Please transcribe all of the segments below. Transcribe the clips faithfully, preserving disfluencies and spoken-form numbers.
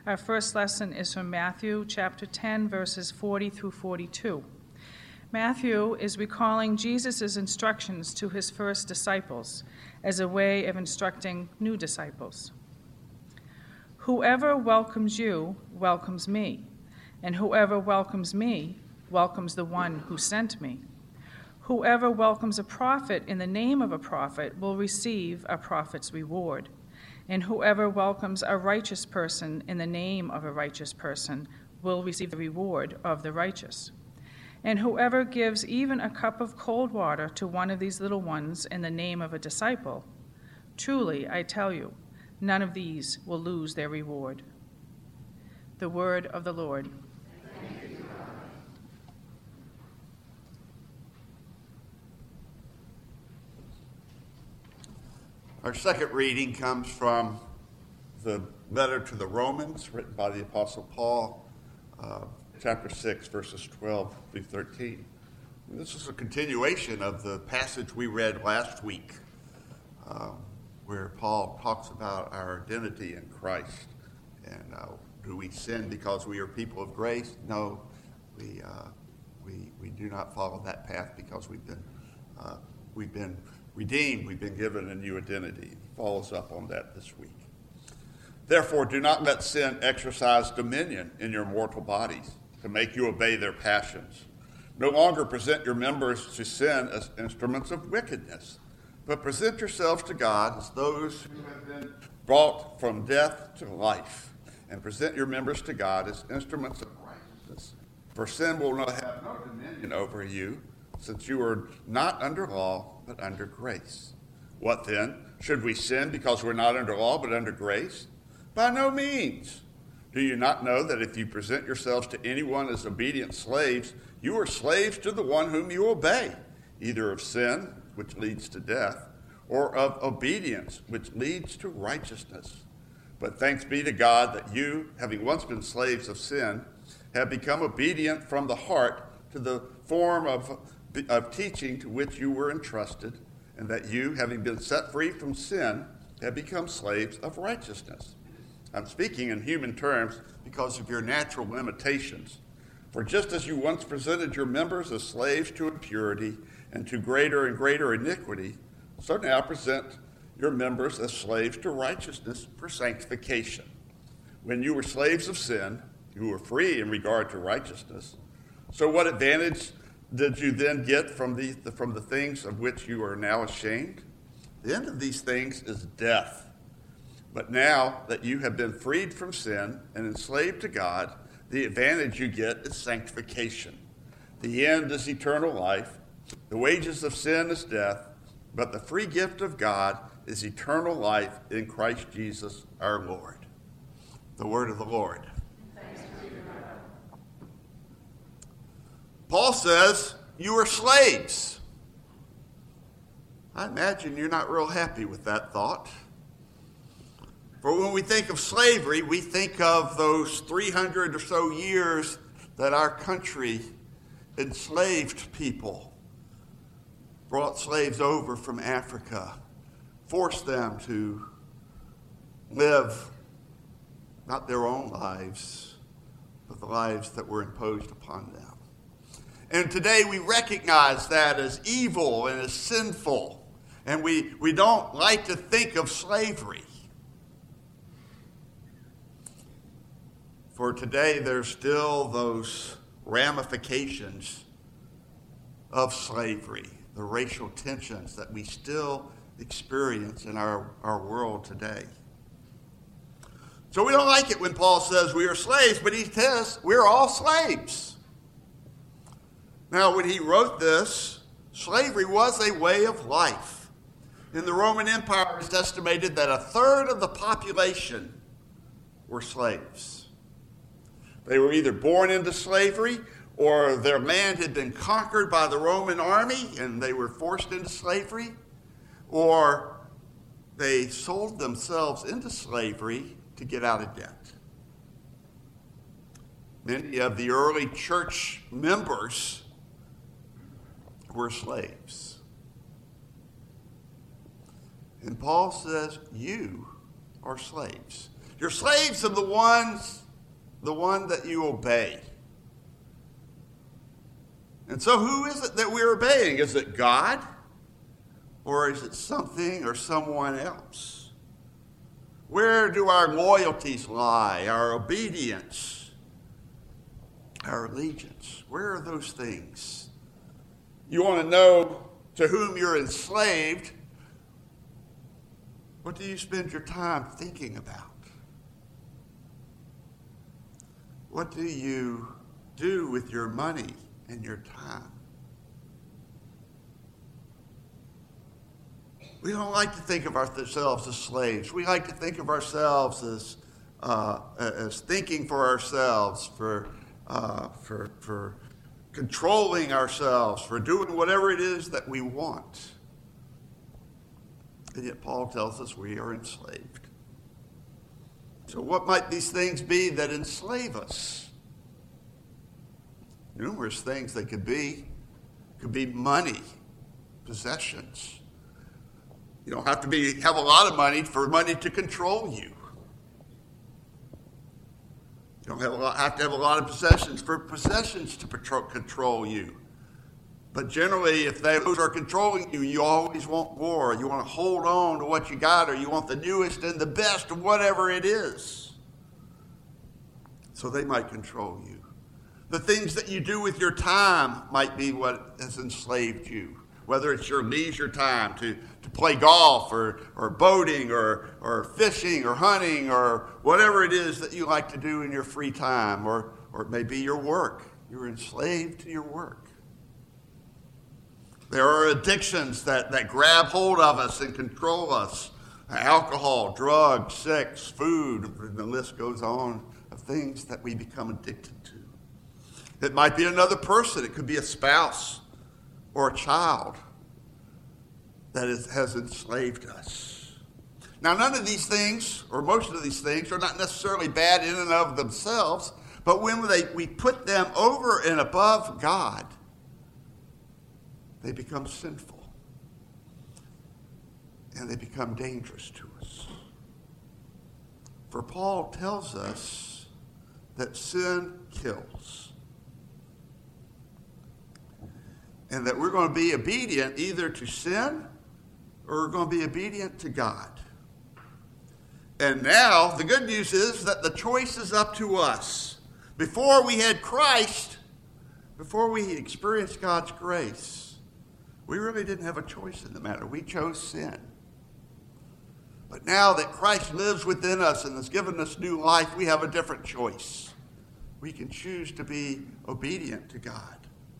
Our first lesson is from Matthew chapter ten, verses forty through forty-two. Matthew is recalling Jesus' instructions to his first disciples as a way of instructing new disciples. Whoever welcomes you welcomes me, and whoever welcomes me welcomes the one who sent me. Whoever welcomes a prophet in the name of a prophet will receive a prophet's reward, and whoever welcomes a righteous person in the name of a righteous person will receive the reward of the righteous. And whoever gives even a cup of cold water to one of these little ones in the name of a disciple, truly, I tell you, none of these will lose their reward. The word of the Lord. Our second reading comes from the letter to the Romans, written by the Apostle Paul, uh, chapter six, verses twelve through thirteen. And this is a continuation of the passage we read last week, um, where Paul talks about our identity in Christ. And uh, do we sin because we are people of grace? No, we uh, we we do not follow that path because we've been uh, we've been redeemed. We've been given a new identity. He follows up on that this week. Therefore, do not let sin exercise dominion in your mortal bodies to make you obey their passions. No longer present your members to sin as instruments of wickedness, but present yourselves to God as those who have been brought from death to life, and present your members to God as instruments of righteousness. For sin will not have no dominion over you, since you are not under law, but under grace. What then? Should we sin because we're not under law, but under grace? By no means. Do you not know that if you present yourselves to anyone as obedient slaves, you are slaves to the one whom you obey, either of sin, which leads to death, or of obedience, which leads to righteousness? But thanks be to God that you, having once been slaves of sin, have become obedient from the heart to the form of, of teaching to which you were entrusted, and that you, having been set free from sin, have become slaves of righteousness. I'm speaking in human terms because of your natural limitations. For just as you once presented your members as slaves to impurity and to greater and greater iniquity, so now present your members as slaves to righteousness for sanctification. When you were slaves of sin, you were free in regard to righteousness. So what advantage did you then get from the, from the things of which you are now ashamed? The end of these things is death. But now that you have been freed from sin and enslaved to God, the advantage you get is sanctification. The end is eternal life. The wages of sin is death, but the free gift of God is eternal life in Christ Jesus our Lord. The word of the Lord. Thanks be to God. Paul says, you are slaves. I imagine you're not real happy with that thought. For when we think of slavery, we think of those three hundred or so years that our country enslaved people, brought slaves over from Africa, forced them to live not their own lives, but the lives that were imposed upon them. And today we recognize that as evil and as sinful, and we, we don't like to think of slavery. For today, there's still those ramifications of slavery, the racial tensions that we still experience in our, our world today. So we don't like it when Paul says we are slaves, but he says we're all slaves. Now, when he wrote this, slavery was a way of life. In the Roman Empire, it's estimated that a third of the population were slaves. They were either born into slavery or their land had been conquered by the Roman army and they were forced into slavery, or they sold themselves into slavery to get out of debt. Many of the early church members were slaves. And Paul says, you are slaves. You're slaves of the ones, the one that you obey. And so who is it that we're obeying? Is it God? Or is it something or someone else? Where do our loyalties lie, our obedience, our allegiance? Where are those things? You want to know to whom you're enslaved? What do you spend your time thinking about? What do you do with your money and your time? We don't like to think of ourselves as slaves. We like to think of ourselves as uh, as thinking for ourselves, for uh, for for controlling ourselves, for doing whatever it is that we want. And yet Paul tells us we are enslaved. So what might these things be that enslave us? Numerous things they could be. Could be money, possessions. You don't have to be have a lot of money for money to control you. You don't have, a lot, have to have a lot of possessions for possessions to patrol, control you. But generally, if those are controlling you, you always want more. You want to hold on to what you got, or you want the newest and the best of whatever it is. So they might control you. The things that you do with your time might be what has enslaved you. Whether it's your leisure time to, to play golf or, or boating or, or fishing or hunting or whatever it is that you like to do in your free time, or, or it may be your work. You're enslaved to your work. There are addictions that, that grab hold of us and control us. Alcohol, drugs, sex, food, and the list goes on of things that we become addicted to. It might be another person. It could be a spouse or a child that is, has enslaved us. Now, none of these things, or most of these things, are not necessarily bad in and of themselves, but when they, we put them over and above God, they become sinful. And they become dangerous to us. For Paul tells us that sin kills. And that we're going to be obedient either to sin or we're going to be obedient to God. And now, the good news is that the choice is up to us. Before we had Christ, before we experienced God's grace, we really didn't have a choice in the matter. We chose sin. But now that Christ lives within us and has given us new life, we have a different choice. We can choose to be obedient to God.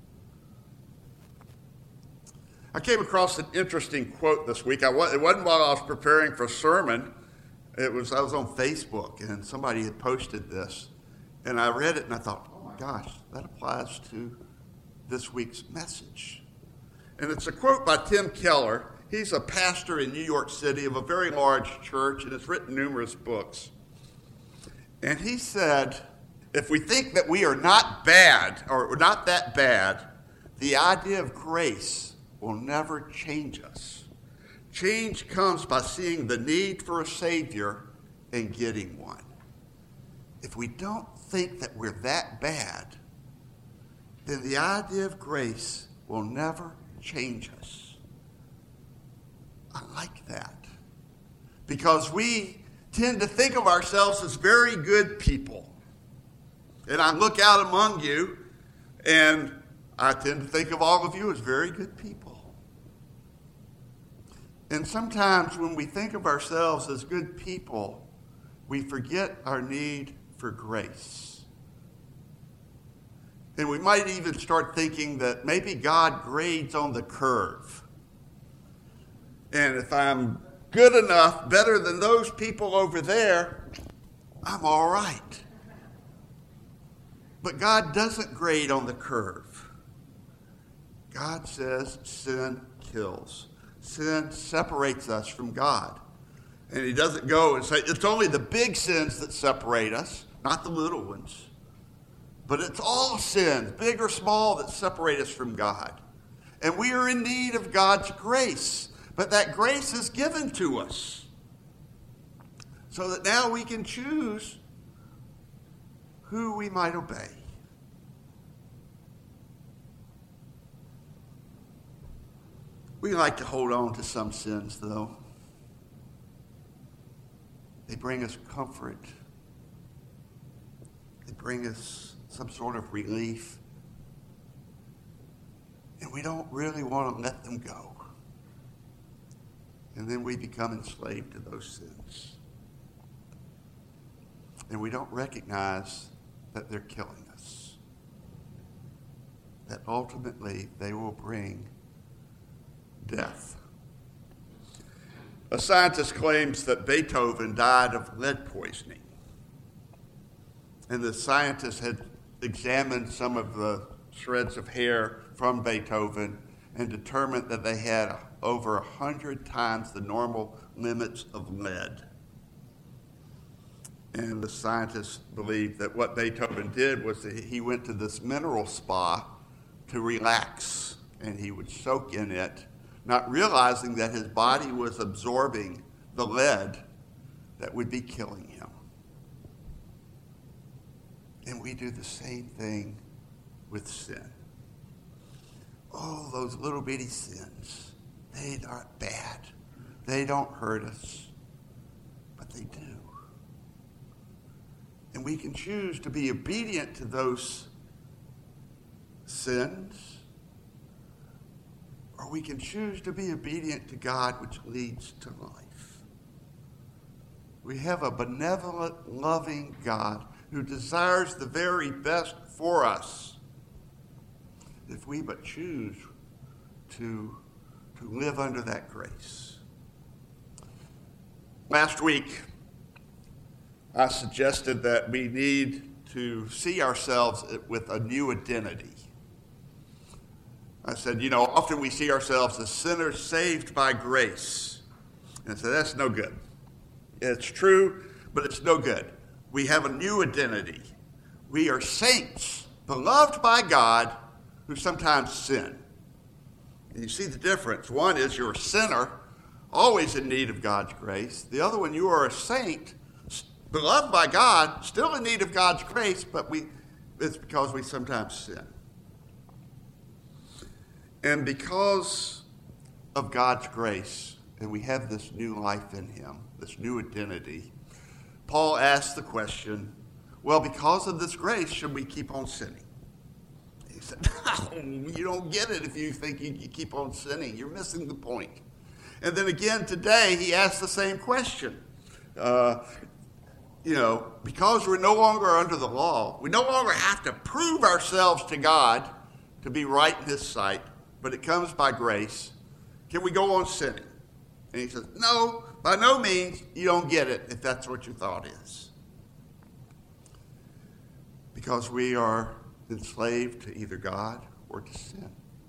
I came across an interesting quote this week. I was, it wasn't while I was preparing for a sermon. It was I was on Facebook, and somebody had posted this. And I read it, and I thought, oh my gosh, that applies to this week's message. And it's a quote by Tim Keller. He's a pastor in New York City of a very large church and has written numerous books. And he said, if we think that we are not bad or not that bad, the idea of grace will never change us. Change comes by seeing the need for a Savior and getting one. If we don't think that we're that bad, then the idea of grace will never change us. I like that. Because we tend to think of ourselves as very good people. And I look out among you, and I tend to think of all of you as very good people. And sometimes when we think of ourselves as good people, we forget our need for grace. And we might even start thinking that maybe God grades on the curve. And if I'm good enough, better than those people over there, I'm all right. But God doesn't grade on the curve. God says sin kills. Sin separates us from God. And he doesn't go and say, it's only the big sins that separate us, not the little ones. But it's all sins, big or small, that separate us from God. And we are in need of God's grace. But that grace is given to us. so that now we can choose who we might obey. We like to hold on to some sins, though. They bring us comfort. They bring us some sort of relief. And we don't really want to let them go. And then we become enslaved to those sins. And we don't recognize that they're killing us. That ultimately they will bring death. A scientist claims that Beethoven died of lead poisoning. And the scientist had examined some of the shreds of hair from Beethoven and determined that they had over a hundred times the normal limits of lead. And the scientists believed that what Beethoven did was that he went to this mineral spa to relax, and he would soak in it, not realizing that his body was absorbing the lead that would be killing him. And we do the same thing with sin. Oh, those little bitty sins, they aren't bad. They don't hurt us, but they do. And we can choose to be obedient to those sins, or we can choose to be obedient to God, which leads to life. We have a benevolent, loving God who desires the very best for us if we but choose to, to live under that grace. Last week, I suggested that we need to see ourselves with a new identity. I said, you know, often we see ourselves as sinners saved by grace. And I said, that's no good. It's true, but it's no good. We have a new identity. We are saints, beloved by God, who sometimes sin. And you see the difference. One is you're a sinner, always in need of God's grace. The other one, you are a saint, beloved by God, still in need of God's grace, but we it's because we sometimes sin. And because of God's grace, and we have this new life in him, this new identity, Paul asks the question, well, because of this grace, should we keep on sinning? He said, no, you don't get it if you think you keep on sinning. You're missing the point. And then again today, he asks the same question. Uh, you know, because we're no longer under the law, we no longer have to prove ourselves to God to be right in his sight, but it comes by grace. Can we go on sinning? And he says, no, by no means. You don't get it if that's what your thought is. Because we are enslaved to either God or to sin.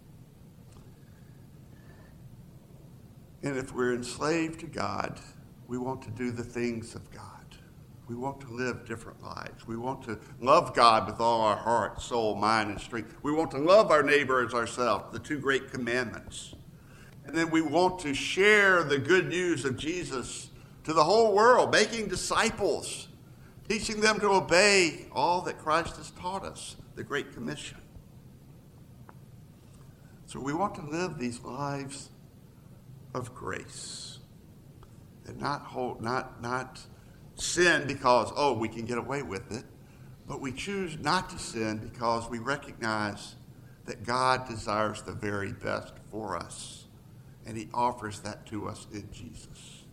And if we're enslaved to God, we want to do the things of God. We want to live different lives. We want to love God with all our heart, soul, mind, and strength. We want to love our neighbor as ourselves, the two great commandments. And then we want to share the good news of Jesus to the whole world, making disciples, teaching them to obey all that Christ has taught us, the Great Commission. So we want to live these lives of grace and not hold, not, not sin because, oh, we can get away with it, but we choose not to sin because we recognize that God desires the very best for us. And he offers that to us in Jesus.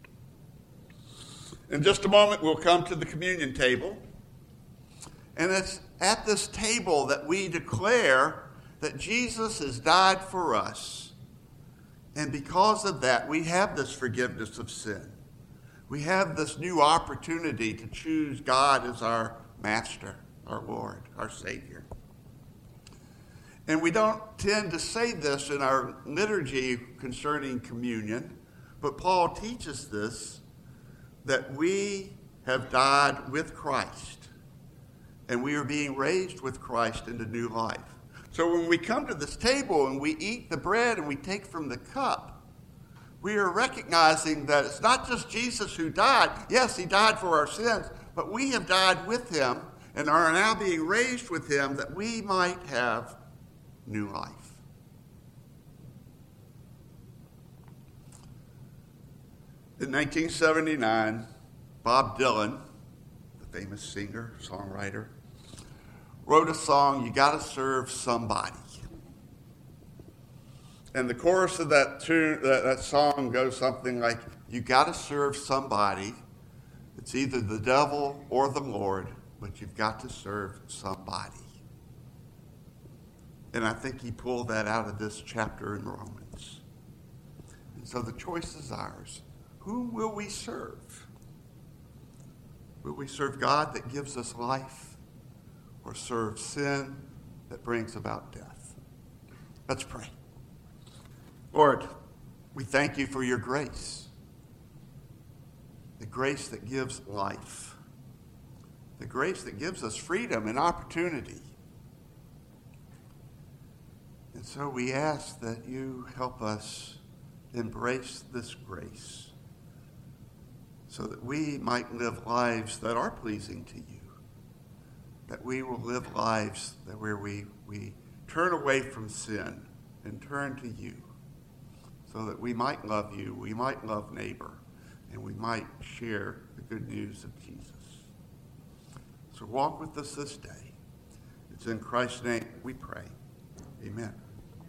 In just a moment, we'll come to the communion table. And it's at this table that we declare that Jesus has died for us. And because of that, we have this forgiveness of sin. We have this new opportunity to choose God as our master, our Lord, our Savior. And we don't tend to say this in our liturgy concerning communion, but Paul teaches this, that we have died with Christ, and we are being raised with Christ into new life. So when we come to this table and we eat the bread and we take from the cup, we are recognizing that it's not just Jesus who died. Yes, he died for our sins, but we have died with him and are now being raised with him that we might have new life. In nineteen seventy-nine, Bob Dylan, the famous singer, songwriter, wrote a song, "You Gotta Serve Somebody." And the chorus of that tune, that, that song goes something like, "You gotta serve somebody. It's either the devil or the Lord, but you've got to serve somebody." And I think he pulled that out of this chapter in Romans. And so the choice is ours. Whom will we serve? Will we serve God that gives us life, or serve sin that brings about death? Let's pray. Lord, we thank you for your grace, the grace that gives life, the grace that gives us freedom and opportunity. And so we ask that you help us embrace this grace so that we might live lives that are pleasing to you, that we will live lives that where we, we turn away from sin and turn to you, so that we might love you, we might love neighbor, and we might share the good news of Jesus. So walk with us this day. It's in Christ's name we pray. Amen.